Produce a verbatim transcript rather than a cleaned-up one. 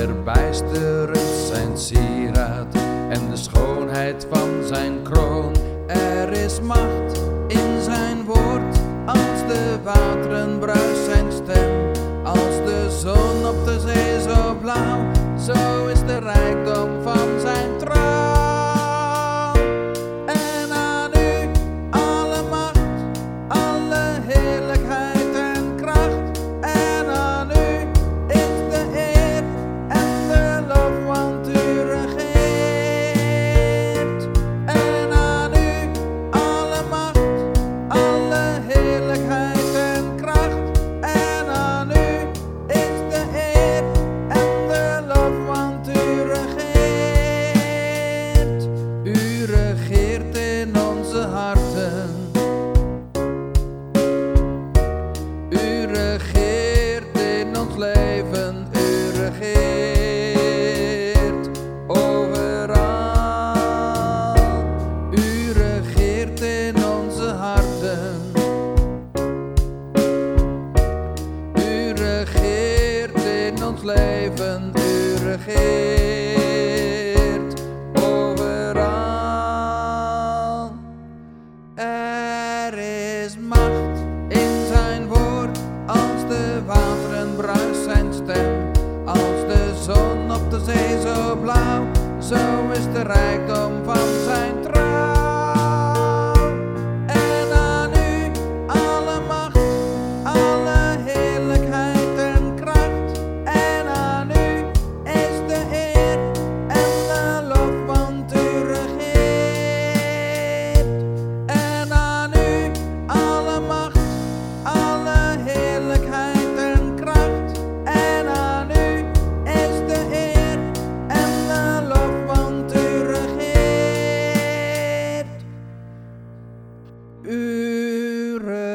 verbijsterend zijn sieraad en de schoonheid van zijn kroon. Er is macht in zijn woord, als de wateren bruist zijn stem. Als de zon op de zee zo blauw, zo is de rijkdom van zijn trouw. En aan u alle macht, alle heerlijkheid en kracht. En aan u is de eer en de lof, want u regeert. En aan u alle macht, alle heerlijkheid en kracht. En aan u is de eer en de lof, want u regeert. U regeert in onze harten. U regeert in ons leven. U regeert overal. U regeert in onze harten. U regeert in ons leven. U regeert overal. Er is macht in zijn woord, als de wateren bruist zijn stem. Als de zon op de zee zo blauw, zo is de rijkdom van zijn trouw. En aan u alle macht, alle heerlijkheid en kracht. En aan u is de eer en de lof, want u regeert. En aan u alle macht, alle heerlijkheid en kracht. En aan u is de eer en de lof, want u regeert. U regeert.